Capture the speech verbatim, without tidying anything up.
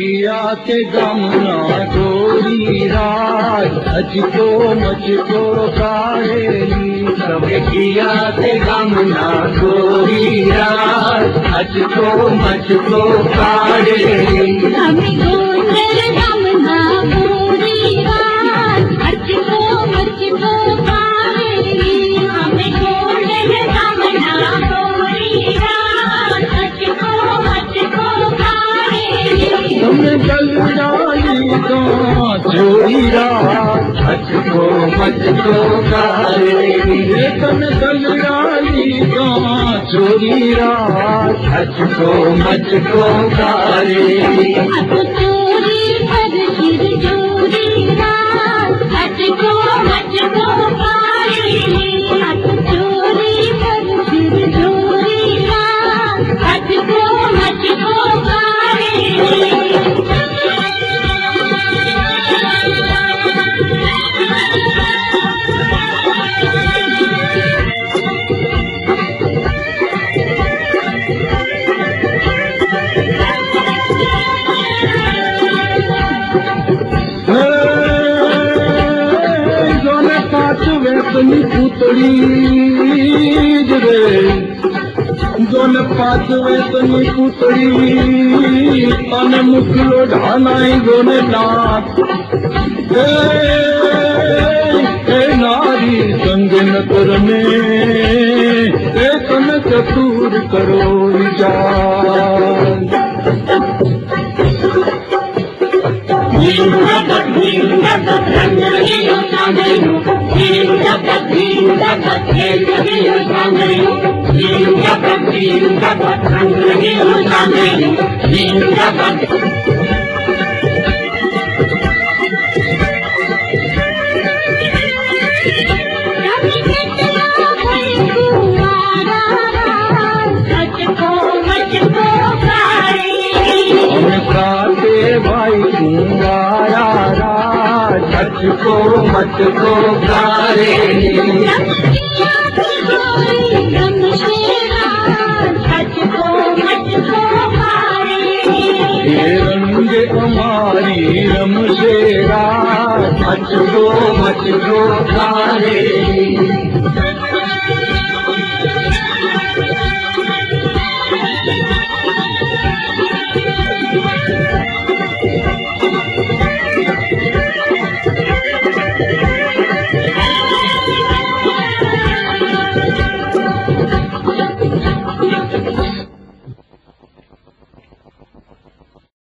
किया के गमना गोरी राज अजको मचको कारेली सब किया के गमना गोरी राज अजको मचको कारेली हमें गोंधल गमना गोरी राज अजको मचको कारेली हमें गोंधल गमना गोरी राज अजको मचको कारेली तुमने गल डाली तो चोरी रात अजको मचको कारेली तुमने गल डाली तो चोरी रात अजको मचको कारेली चोरी पर सिर चोरी रात अजको मचको कारेली चोरी पर सिर चोरी रात अजको मचको कारेली पुतड़ी रे जोन पाचवे तनी पुतड़ी तन मुखलो ढानाई जोन नाथ ए नारी संग न करने ए तन चतुर करो विचार भाई तुम्हारा राज अजको मचको कारेली रंग हमारी रमशेरा अजको मचको कारेली